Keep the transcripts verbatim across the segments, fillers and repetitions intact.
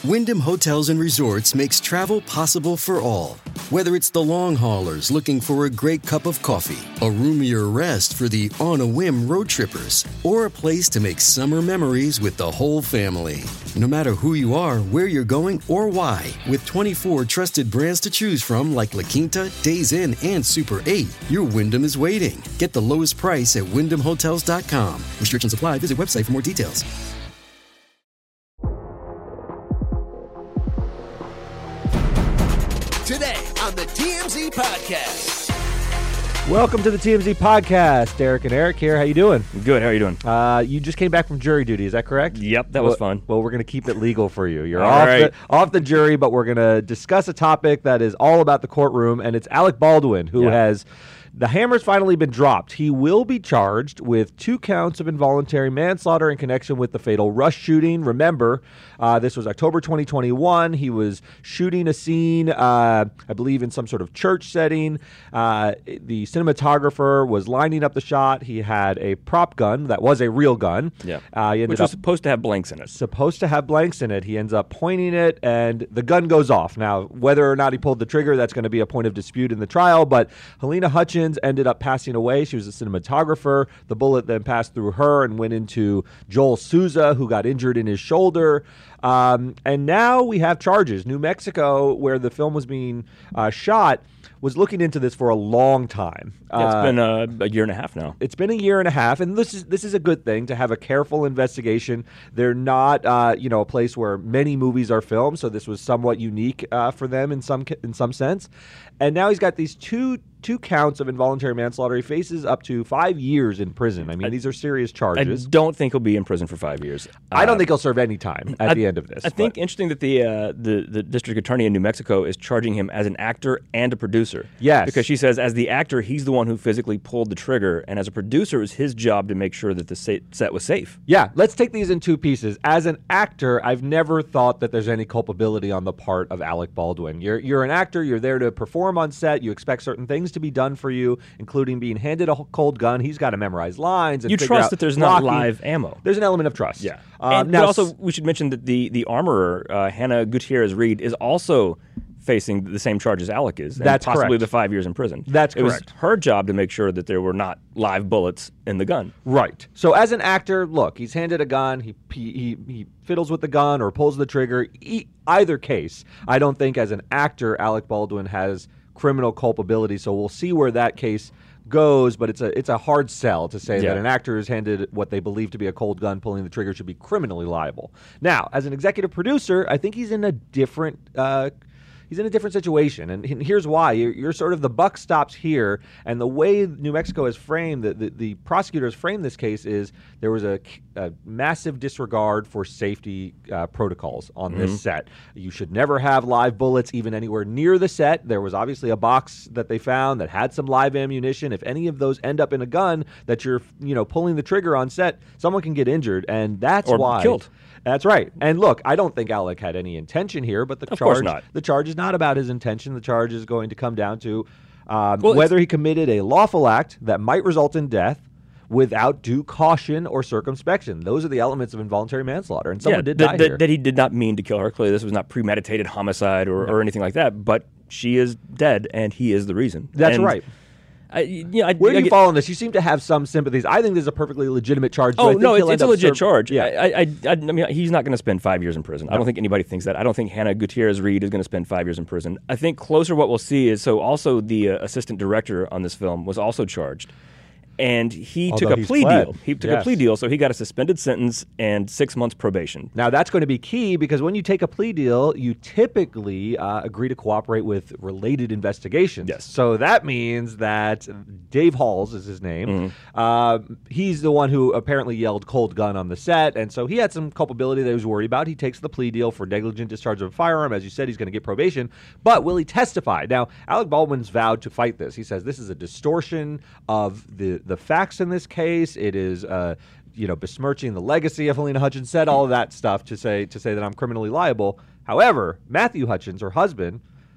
Wyndham Hotels and Resorts makes travel possible for all. Whether it's the long haulers looking for a great cup of coffee, a roomier rest for the on-a-whim road trippers, or a place to make summer memories with the whole family. No matter who you are, where you're going, or why, with twenty-four trusted brands to choose from like La Quinta, Days Inn, and Super eight, your Wyndham is waiting. Get the lowest price at wyndham hotels dot com. Restrictions apply. Visit website for more details. Today on the T M Z Podcast. Welcome to the T M Z Podcast. Derek and Eric here. How you doing? Good. How are you doing? Uh, you just came back from jury duty. Is that correct? Yep, that well, was fun. Well, we're going to keep it legal for you. You're all off, right. the, off the jury, but we're going to discuss a topic that is all about the courtroom, and it's Alec Baldwin, who yeah. has... The hammer's finally been dropped. He will be charged with two counts of involuntary manslaughter in connection with the fatal Rush shooting. Remember, uh, this was October twenty twenty-one. He was shooting a scene, uh, I believe, in some sort of church setting. Uh, the cinematographer was lining up the shot. He had a prop gun that was a real gun. Yeah, uh, he ended which was up supposed to have blanks in it. Supposed to have blanks in it. He ends up pointing it, and the gun goes off. Now, whether or not he pulled the trigger, that's going to be a point of dispute in the trial, but Helena Hutchins ended up passing away. She was a cinematographer. The bullet then passed through her and went into Joel Souza, who got injured in his shoulder. Um, and now we have charges. New Mexico, where the film was being uh, shot, was looking into this for a long time. Yeah, it's uh, been uh, a year and a half now. It's been a year and a half, and this is this is a good thing to have a careful investigation. They're not, uh, you know, a place where many movies are filmed, so this was somewhat unique uh, for them in some in some sense. And now he's got these two two counts of involuntary manslaughter. He faces up to five years in prison. I mean, I, these are serious charges. I don't think he'll be in prison for five years. I don't uh, think he'll serve any time at I, the end of this. I think but. interesting that the, uh, the the district attorney in New Mexico is charging him as an actor and a producer. Yes. Because she says as the actor, he's the one who physically pulled the trigger, and as a producer, it was his job to make sure that the set was safe. Yeah, let's take these in two pieces. As an actor, I've never thought that there's any culpability on the part of Alec Baldwin. You're you're an actor. You're there to perform on set. You expect certain things to be done for you, including being handed a cold gun. He's got to memorize lines. And you figure trust out that there's blocking. not live ammo. There's an element of trust. Yeah. Um, and, now, but also, we should mention that the, the armorer, uh, Hannah Gutierrez Reed, is also facing the same charge as Alec is. And That's possibly correct. the five years in prison. That's it correct. It was her job to make sure that there were not live bullets in the gun. Right. So as an actor, look, he's handed a gun. He he, he fiddles with the gun or pulls the trigger. E- either case, I don't think as an actor, Alec Baldwin has criminal culpability. So we'll see where that case goes, but it's a it's a hard sell to say yeah. that an actor is handed what they believe to be a cold gun pulling the trigger should be criminally liable. Now, as an executive producer, I think he's in a different uh, he's in a different situation, and, and here's why. You're, you're sort of the buck stops here, and the way New Mexico has framed the the, the prosecutors framed this case is there was a, a massive disregard for safety uh, protocols on mm-hmm. this set. You should never have live bullets even anywhere near the set. There was obviously a box that they found that had some live ammunition. If any of those end up in a gun that you're you know pulling the trigger on set, someone can get injured, and that's or why killed. That's right. And look, I don't think Alec had any intention here, but the of charge course not. the charge is not about his intention. The charge is going to come down to um, well, whether he committed a lawful act that might result in death without due caution or circumspection. Those are the elements of involuntary manslaughter, and someone yeah, did th- die th- here. That he did not mean to kill her. Clearly, this was not premeditated homicide or, no. or anything like that, but she is dead, and he is the reason. That's and right. I, you know, I, Where do I you get, fall on this? You seem to have some sympathies. I think this is a perfectly legitimate charge. So Oh I think no, he'll it's, it's end a up legit serve- charge. Yeah. I, I, I, I mean, he's not going to spend five years in prison. No. I don't think anybody thinks that. I don't think Hannah Gutierrez Reed is going to spend five years in prison. I think closer what we'll see is so. Also, the uh, assistant director on this film was also charged. And he Although took a he's plea pled. deal. He took Yes. a plea deal, so he got a suspended sentence and six months probation. Now, that's going to be key because when you take a plea deal, you typically uh, agree to cooperate with related investigations. Yes. So that means that Dave Halls is his name. Mm-hmm. Uh, he's the one who apparently yelled cold gun on the set, and so he had some culpability that he was worried about. He takes the plea deal for negligent discharge of a firearm. As you said, he's going to get probation. But will he testify? Now, Alec Baldwin's vowed to fight this. He says this is a distortion of the, the facts in this case. It is, uh, you know, besmirching the legacy of Helena Hutchins. Said all of that stuff to say to say that I'm criminally liable. However, Matthew Hutchins, her husband,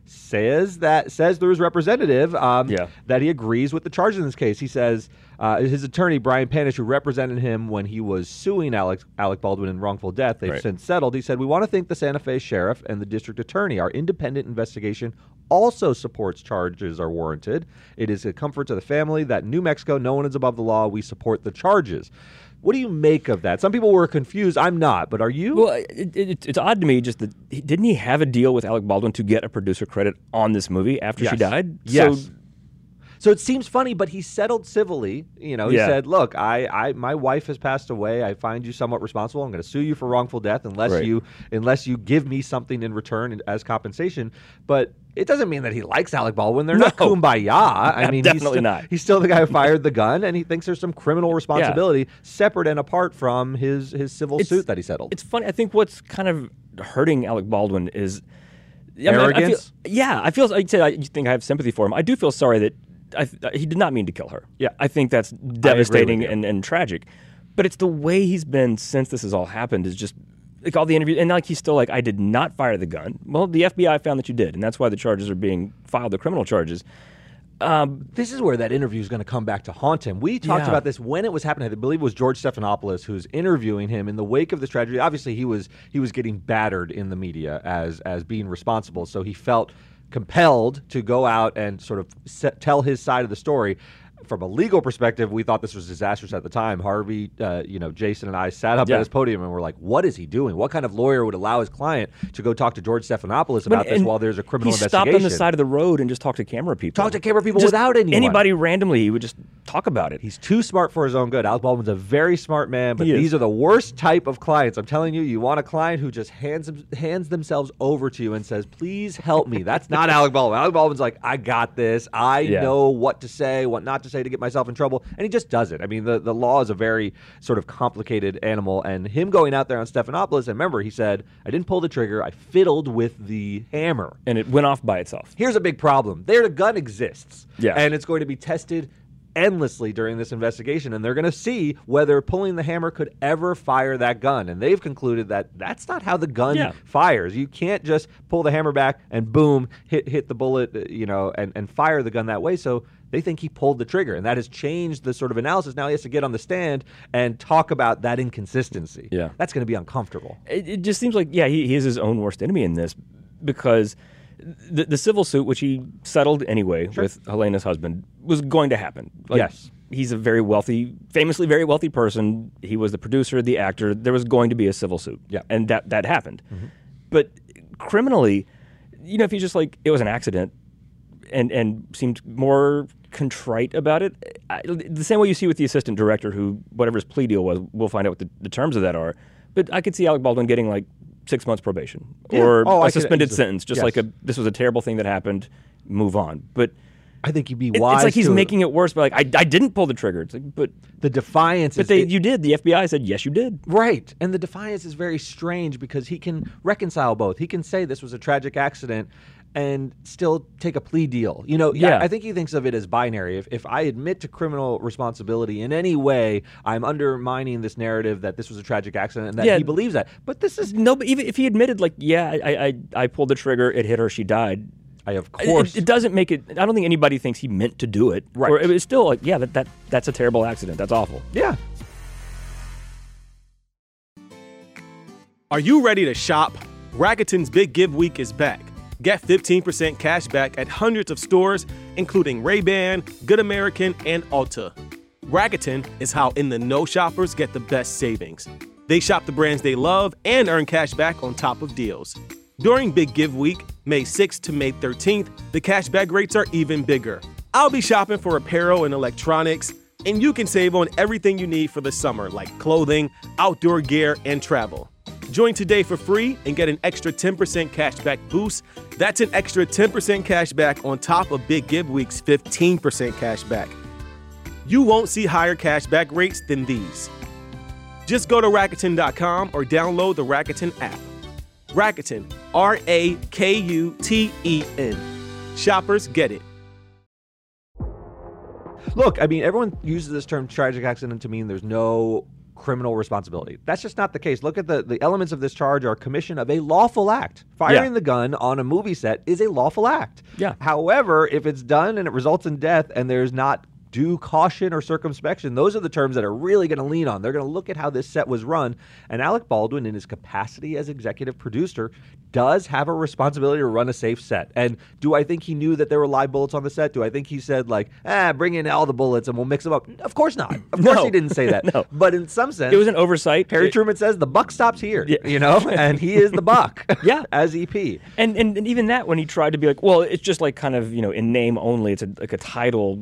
says that says through his representative um, Yeah. that he agrees with the charges in this case. He says uh, his attorney, Brian Panish, who represented him when he was suing Alec, Alec Baldwin in wrongful death, they've Right. since settled. He said, "We want to thank the Santa Fe sheriff and the district attorney. Our independent investigation also supports charges are warranted. It is a comfort to the family that in New Mexico, no one is above the law. We support the charges." What do you make of that? Some people were confused. I'm not, but are you? Well, it, it, it's odd to me just that he- didn't he have a deal with Alec Baldwin to get a producer credit on this movie after she Yes. died? Yes. So, So it seems funny, but he settled civilly. You know, he Yeah. said, "Look, I, I, my wife has passed away. I find you somewhat responsible. I'm going to sue you for wrongful death unless Right. you, unless you give me something in return as compensation." But it doesn't mean that he likes Alec Baldwin. They're not No. kumbaya. I mean, Definitely he's still, not. He's still the guy who fired the gun, and he thinks there's some criminal responsibility separate and apart from his his civil It's- suit that he settled. It's funny. I think what's kind of hurting Alec Baldwin is I mean, I- I feel- Arrogance? yeah, I feel. I say I think I have sympathy for him. I do feel sorry that I, he did not mean to kill her. Yeah. I think that's with devastating you. and, and tragic. But it's the way he's been since this has all happened is just like all the interviews, and like he's still like, I did not fire the gun. Well, the F B I found that you did, and that's why the charges are being filed, the criminal charges. This is where that interview is going to come back to haunt him. We talked Yeah. about this when it was happening. I believe it was George Stephanopoulos who's interviewing him in the wake of this tragedy. Obviously, he was he was getting battered in the media as as being responsible, so he felt compelled to go out and sort of set, tell his side of the story. From a legal perspective, we thought this was disastrous at the time. Harvey, uh, you know, Jason and I sat up Yeah. at his podium and we're like, what is he doing? What kind of lawyer would allow his client to go talk to George Stephanopoulos about this And while there's a criminal he investigation? stopped on the side of the road and just talked to camera people. Talk to camera people Just without anyone. Anybody randomly, he would just talk about it. He's too smart for his own good. Alec Baldwin's a very smart man, but He is. these are the worst type of clients. I'm telling you, you want a client who just hands them- hands themselves over to you and says, "Please help me." That's not Alec Baldwin. Alec Baldwin's like, "I got this. I Yeah. know what to say, what not to say to get myself in trouble," and he just does it. I mean, the, the law is a very sort of complicated animal, and him going out there on Stephanopoulos, and remember, he said, "I didn't pull the trigger. I fiddled with the hammer." And it went off by itself. Here's a big problem. There, the gun exists. Yeah. And it's going to be tested endlessly during this investigation, and they're going to see whether pulling the hammer could ever fire that gun. And they've concluded that that's not how the gun Yeah. fires. You can't just pull the hammer back and boom, hit hit the bullet, uh, you know, and, and fire the gun that way. So they think he pulled the trigger, and that has changed the sort of analysis. Now he has to get on the stand and talk about that inconsistency. Yeah. That's going to be uncomfortable. It, it just seems like, yeah, he, he is his own worst enemy in this because the, the civil suit, which he settled anyway with Helena's husband, was going to happen. Like, Yes. He's a very wealthy, famously very wealthy person. He was the producer, the actor. There was going to be a civil suit. Yeah. And that, that happened. But criminally, you know, if he's just like, it was an accident and, and seemed more contrite about it, I, the same way you see with the assistant director who, whatever his plea deal was, we'll find out what the, the terms of that are. But I could see Alec Baldwin getting like six months probation Yeah. or Oh, I a could suspended easily- sentence, just yes. like a this was a terrible thing that happened, move on. But I think he'd be it- wise it's like he's to- making it worse. But like I, I didn't pull the trigger. It's like, but the defiance but is they it- you did. The F B I said yes, you did. Right. And the defiance is very strange because he can reconcile both. He can say this was a tragic accident and still take a plea deal. You know, Yeah. I, I think he thinks of it as binary. If, if I admit to criminal responsibility in any way, I'm undermining this narrative that this was a tragic accident and that Yeah. he believes that. But this is, No, but even if he admitted like yeah, I I, I pulled the trigger, it hit her, she died. I of It- course. It, it doesn't make it. I don't think anybody thinks he meant to do it. Right. Or it was still like, yeah, that, that that's a terrible accident. That's awful. yeah. Are you ready to shop? Rakuten's Big Give Week is back. Get fifteen percent cash back at hundreds of stores, including Ray-Ban, Good American, and Ulta. Rakuten is how in-the-know shoppers get the best savings. They shop the brands they love and earn cash back on top of deals. During Big Give Week, May sixth to May thirteenth, the cashback rates are even bigger. I'll be shopping for apparel and electronics, and you can save on everything you need for the summer, like clothing, outdoor gear, and travel. Join today for free and get an extra ten percent cashback boost. That's an extra ten percent cashback on top of Big Give Week's fifteen percent cashback. You won't see higher cashback rates than these. Just go to Rakuten dot com or download the Rakuten app. Rakuten, R A K U T E N. Shoppers get it. Look, I mean, everyone uses this term tragic accident to mean there's no criminal responsibility. That's just not the case. Look at the, the elements of this charge are commission of a lawful act. Firing Yeah. the gun on a movie set is a lawful act. Yeah. However, if it's done and it results in death and there's not due caution or circumspection, those are the terms that are really going to lean on. They're going to look at how this set was run. And Alec Baldwin, in his capacity as executive producer, does have a responsibility to run a safe set. And do I think he knew that there were live bullets on the set? Do I think he said, like, ah, bring in all the bullets and we'll mix them up? Of course not. Of course No. he didn't say that. No. But in some sense, It was an oversight. Harry It- Truman says the buck stops here, Yeah. you know, and he is the buck Yeah. as E P. And, and and even that, when he tried to be like, well, it's just like kind of, you know, in name only, it's a, like a title.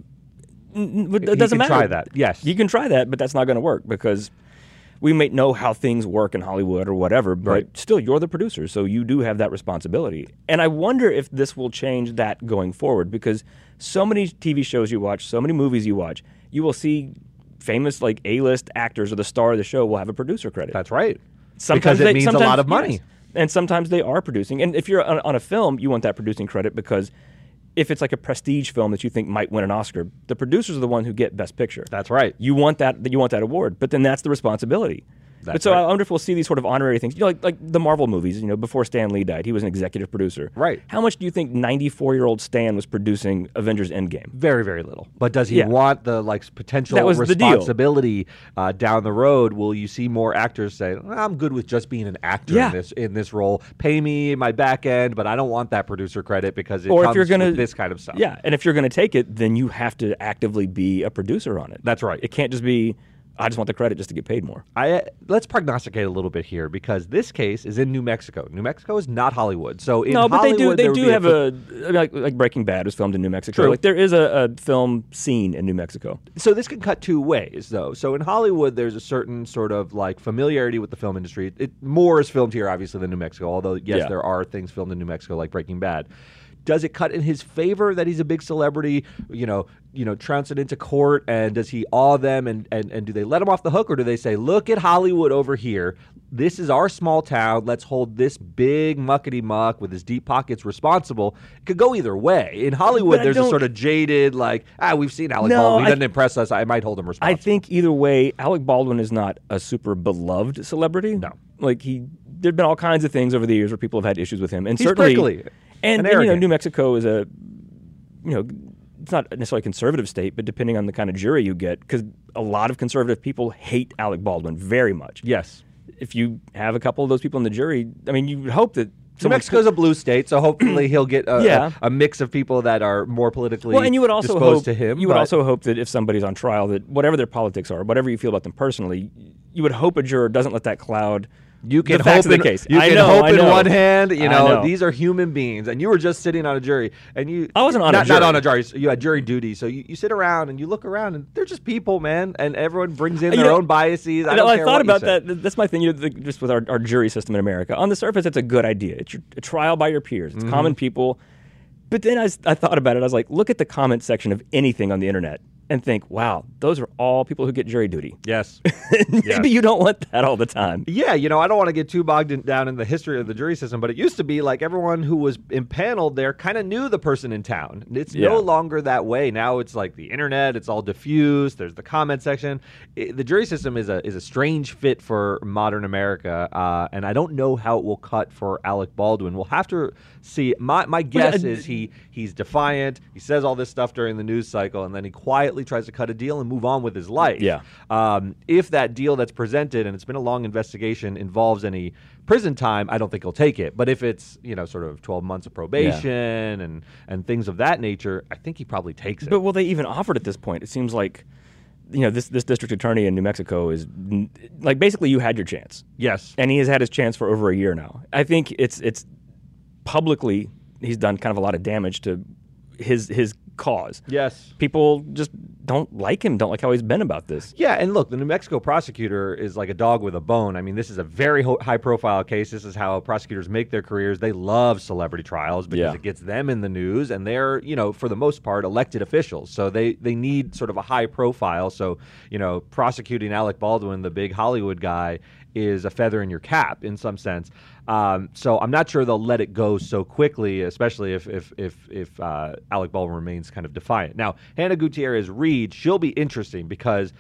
N- n- It He doesn't can matter. try that, yes. You can try that, but that's not going to work because we may know how things work in Hollywood or whatever, but Right. still, you're the producer, so you do have that responsibility. And I wonder if this will change that going forward because so many T V shows you watch, so many movies you watch, you will see famous like A-list actors or the star of the show will have a producer credit. That's right. Sometimes because it they- means a sometimes- lot of money. yes. And sometimes they are producing. And if you're on, on a film, you want that producing credit because if it's like a prestige film that you think might win an Oscar, the producers are the one who get Best Picture. That's right. You want that. You want that award, but then that's the responsibility. That's but so right. I wonder if we'll see these sort of honorary things. You know, like like the Marvel movies. You know, before Stan Lee died, he was an executive producer. Right. How much do you think ninety-four-year-old Stan was producing Avengers Endgame? Very, very little. But does he Yeah. want the like potential That was the deal. responsibility uh, down the road? Will you see more actors say, "I'm good with just being an actor Yeah. in this in this role. Pay me my back end, but I don't want that producer credit because it Or if comes you're gonna with this kind of stuff." Yeah, and if you're going to take it, then you have to actively be a producer on it. That's right. It can't just be, I just want the credit just to get paid more. I uh, let's prognosticate a little bit here because this case is in New Mexico. New Mexico is not Hollywood, so in no, but they do. Hollywood, They there would do be have a, a, I mean, like, like Breaking Bad was filmed in New Mexico. True. Like there is a, a film scene in New Mexico. So this can cut two ways, though. So in Hollywood, there's a certain sort of like familiarity with the film industry. It, more is filmed here, obviously, than New Mexico. Although yes, Yeah. there are things filmed in New Mexico, like Breaking Bad. Does it cut in his favor that he's a big celebrity? You know, you know, trouncing into court, and does he awe them? And, and and do they let him off the hook, or do they say, "Look at Hollywood over here. This is our small town. Let's hold this big muckety muck with his deep pockets responsible." It could go either way. In Hollywood, But I there's a don't- sort of jaded, like, ah, we've seen Alec No, Baldwin. He I- doesn't impress us. I might hold him I responsible. think either way, Alec Baldwin is not a super beloved celebrity. No. Like he, there've been all kinds of things over the years where people have had issues with him, and He's certainly, prickly and, and and, you know, arrogant. New Mexico is a, you know, it's not necessarily a conservative state, but depending on the kind of jury you get, because a lot of conservative people hate Alec Baldwin very much. Yes. If you have a couple of those people in the jury, I mean, you would hope that New someone- Mexico's a blue state, so hopefully he'll get a, Yeah. a, a mix of people that are more politically well, and you would also disposed hope to him. you would but- also hope that if somebody's on trial, that whatever their politics are, whatever you feel about them personally, you would hope a juror doesn't let that cloud You can the facts hope of the in, case. You I can know, hope I in know. one hand. You I know, know. these are human beings, and you were just sitting on a jury, and you. I wasn't on a not, Not jury. on a jury. You had jury duty, so you, you sit around and you look around, and they're just people, man, and everyone brings in You their know, own biases. I You don't know, I care thought what you about say. that. That's my thing. You know, the, just with our, our jury system in America. On the surface, it's a good idea. It's your, a trial by your peers. It's Mm-hmm. common people. But then I, s- I thought about it. I was like, look at the comment section of anything on the internet and think, wow, those are all people who get jury duty. Yes. Maybe Yes. you don't want that all the time. Yeah, you know, I don't want to get too bogged in, down in the history of the jury system, but it used to be like everyone who was impaneled there kind of knew the person in town. It's Yeah. no longer that way. Now it's like the internet, it's all diffused, there's the comment section. It, the jury system is a is a strange fit for modern America, uh, and I don't know how it will cut for Alec Baldwin. We'll have to see. My, my guess uh, is he he's defiant, he says all this stuff during the news cycle, and then he quietly tries to cut a deal and move on with his life. Yeah. Um, if that deal that's presented, and it's been a long investigation, involves any prison time, I don't think he'll take it. But if it's, you know, sort of twelve months of probation and, and things of that nature, I think he probably takes it. But will they even offer it at this point? It seems like, you know, this, this district attorney in New Mexico is, n- like, basically you had your chance. yes. And he has had his chance for over a year now. I think it's it's publicly he's done kind of a lot of damage to his his cause. Yes. People just don't like him, don't like how he's been about this. Yeah, and look, the New Mexico prosecutor is like a dog with a bone. I mean, this is a very ho- high-profile case. This is how prosecutors make their careers. They love celebrity trials because Yeah. it gets them in the news, and they're, you know, for the most part, elected officials. So they, they need sort of a high profile. So, you know, prosecuting Alec Baldwin, the big Hollywood guy, is a feather in your cap in some sense. Um, so I'm not sure they'll let it go so quickly, especially if if if, if uh, Alec Baldwin remains kind of defiant. Now, Hannah Gutierrez Reed, she'll be interesting because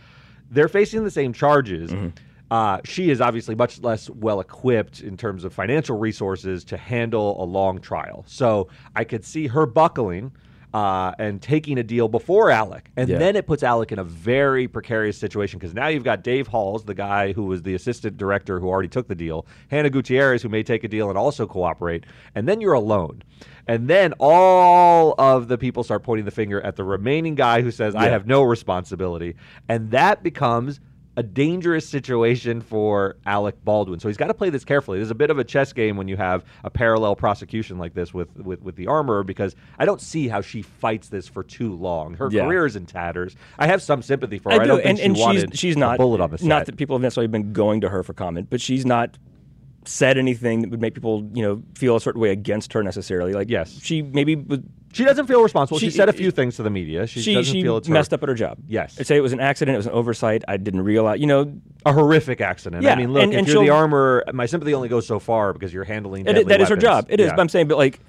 they're facing the same charges. Mm-hmm. Uh, she is obviously much less well equipped in terms of financial resources to handle a long trial. So I could see her buckling uh, and taking a deal before Alec. And Yeah. then it puts Alec in a very precarious situation because now you've got Dave Halls, the guy who was the assistant director who already took the deal, Hannah Gutierrez, who may take a deal and also cooperate. And then you're alone. And then all of the people start pointing the finger at the remaining guy who says, I Yeah. have no responsibility. And that becomes a dangerous situation for Alec Baldwin. So he's got to play this carefully. There's a bit of a chess game when you have a parallel prosecution like this with, with, with the armorer, because I don't see how she fights this for too long. Her Yeah. career is in tatters. I have some sympathy for her. I I, do, don't think and, she and wanted she's she's a not bullet on the set. not that people have necessarily been going to her for comment, but she's not said anything that would make people, you know, feel a certain way against her necessarily. Like, Yes. she maybe was, She doesn't feel responsible. She, She- said a few things to the media. She, she doesn't she feel it's her- messed up at her job. Yes. I'd say it was an accident. It was an oversight. I didn't realize. You know, a horrific accident. Yeah, I mean, look, and- if and you're the she'll- armor, my sympathy only goes so far because you're handling it, deadly that is her weapons. job. It is. Yeah. But I'm saying, but like,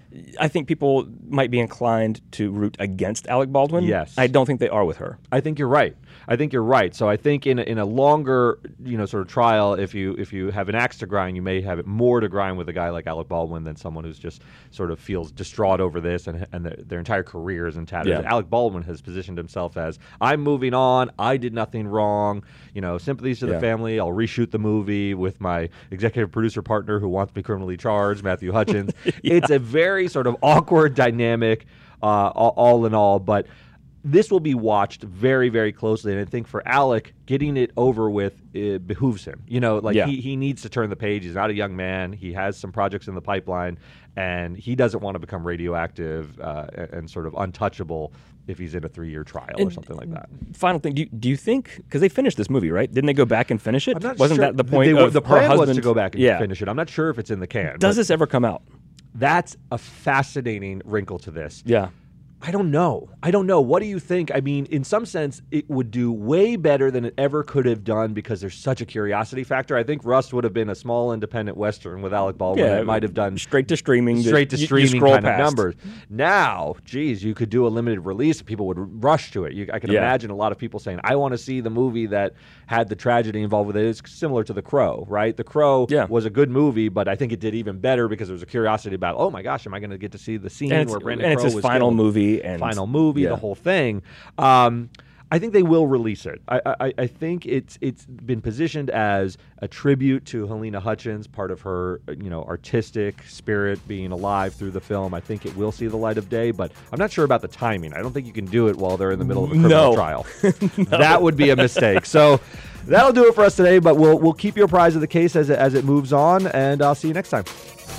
I think people might be inclined to root against Alec Baldwin. Yes. I don't think they are with her. I think you're right. I think you're right. So I think in a, in a longer, you know, sort of trial, if you if you have an axe to grind, you may have it more to grind with a guy like Alec Baldwin than someone who's just sort of feels distraught over this and and their, their entire career is in tatters. Yeah. Alec Baldwin has positioned himself as, I'm moving on. I did nothing wrong. You know, sympathies to the Yeah. family. I'll reshoot the movie with my executive producer partner who wants to be criminally charged, Matthew Hutchins. It's a very sort of awkward dynamic, uh, all, all in all, but. This will be watched very, very closely, and I think for Alec, getting it over with it behooves him. You know, like Yeah. he, he needs to turn the page. He's not a young man. He has some projects in the pipeline, and he doesn't want to become radioactive uh, and, and sort of untouchable if he's in a three-year trial or And- something like that. Final thing, do you, do you think, because they finished this movie, right? Didn't they go back and finish it? I'm not Wasn't sure. that the point They, of the her plan husband? was to go back and yeah. finish it. I'm not sure if it's in the can. Does but this ever come out? That's a fascinating wrinkle to this. Yeah. I don't know. I don't know. What do you think? I mean, in some sense, it would do way better than it ever could have done because there's such a curiosity factor. I think Rust would have been a small independent Western with Alec Baldwin. Yeah, It might have done straight to streaming. that straight to you- you streaming scroll kind past. of numbers. Now, geez, you could do a limited release. People would rush to it. You, I can Yeah. imagine a lot of people saying, I want to see the movie that had the tragedy involved with it. It's similar to The Crow, right? The Crow Yeah. was a good movie, but I think it did even better because there was a curiosity about, oh my gosh, am I going to get to see the scene And it's, where Brandon and it's Crowe his was final killed? movie. And Final movie, yeah. the whole thing. Um, I think they will release it. I, I, I think it's it's been positioned as a tribute to Helena Hutchins, part of her you know artistic spirit being alive through the film. I think it will see the light of day, but I'm not sure about the timing. I don't think you can do it while they're in the middle of a criminal No. trial. That would be a mistake. So that'll do it for us today. But we'll we'll keep you apprised of the case as it, as it moves on, and I'll see you next time.